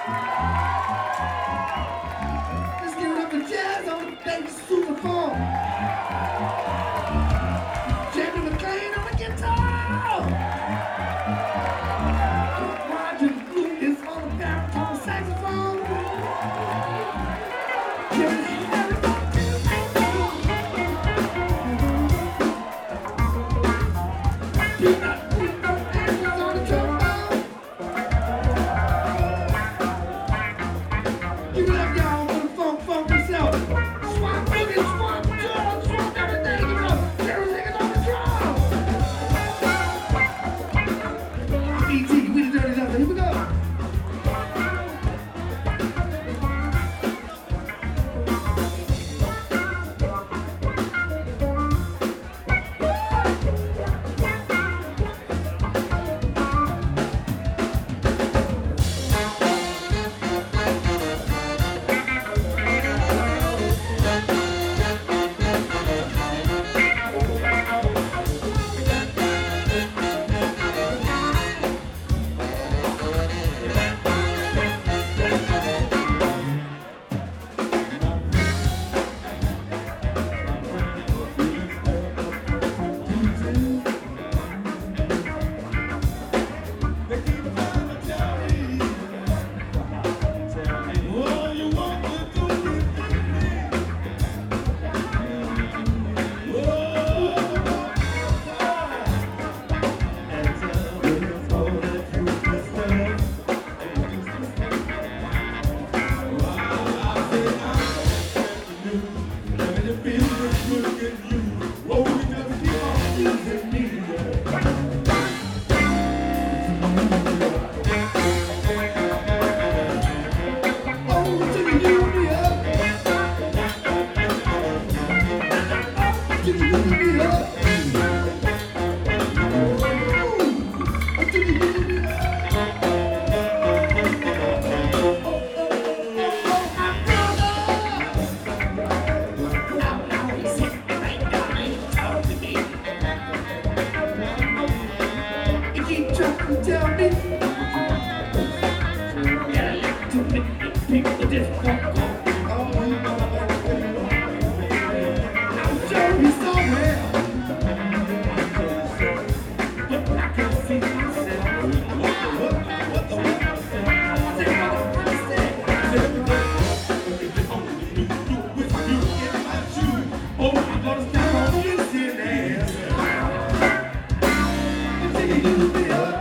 Let's give it up for Jazz on the baby sousaphone. Jamie McLean on the guitar. Roger Blue is on the baritone saxophone. Here we go. Tell me, yeah, too many people just won't go. I'm sure he's somewhere, but I can't see myself. What the I said, what I said. If you only knew you with you in my shoes, oh, I'm gonna step on this in ass. Until you use me up.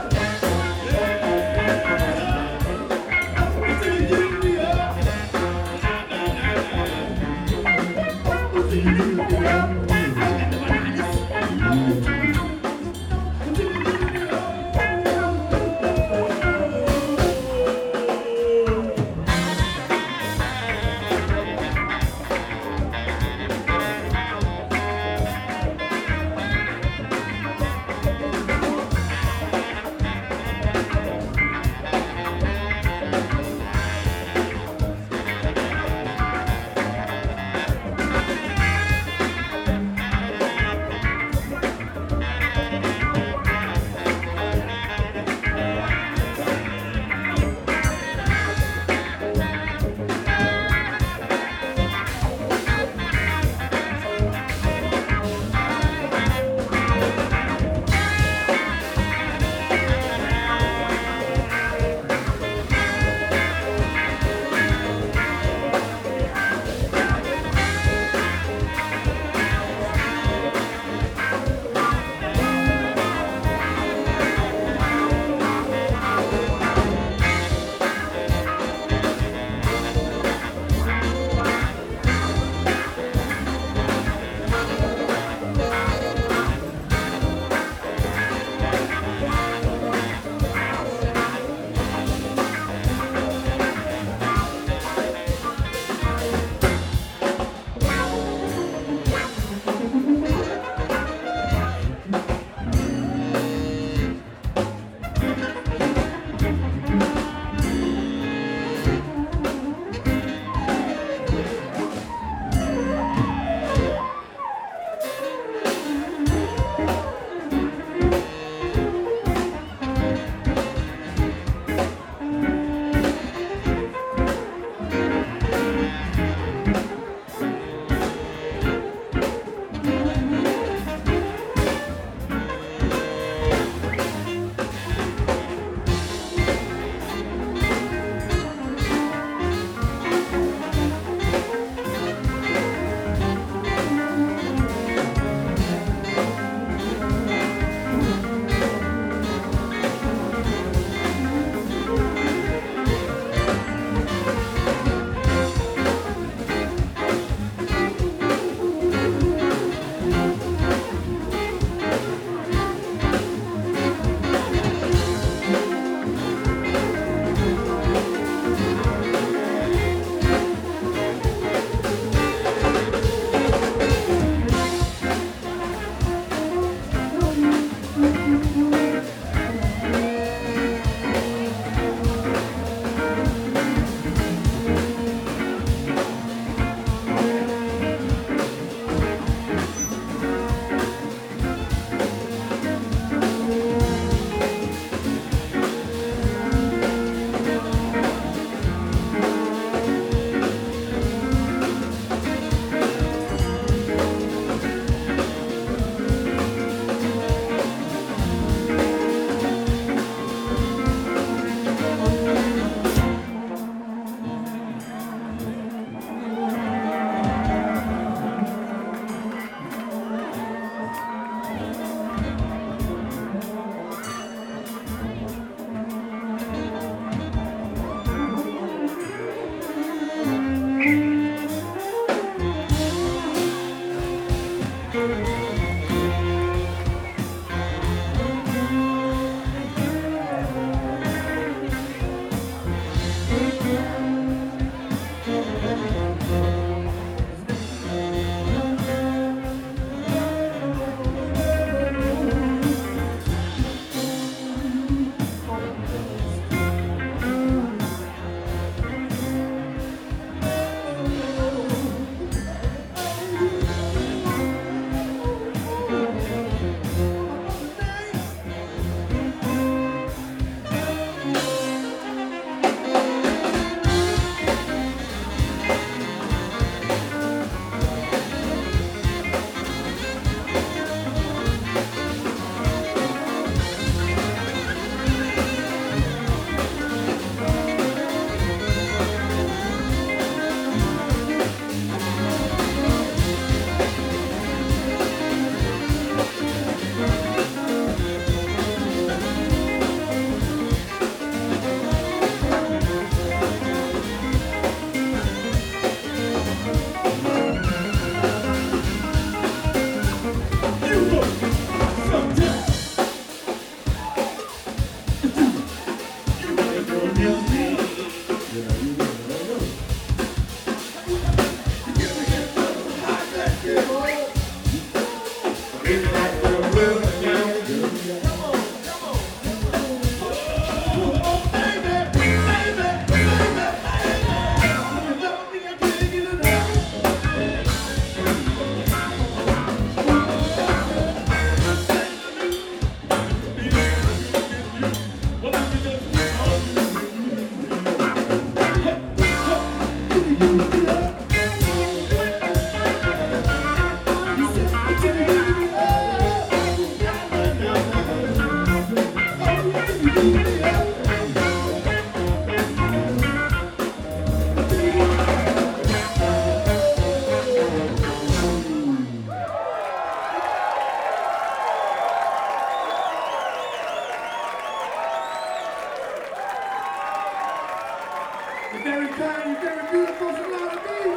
You're very kind, you're very beautiful, so loud of me.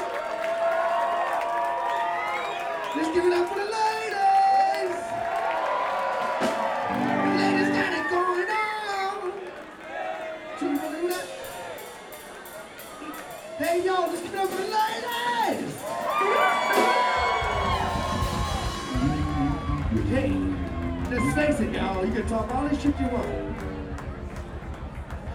Let's give it up for the ladies. The ladies got it going on. Hey, yo, let's give it up for the ladies. Hey, let's face it, y'all. You can talk all this shit you want.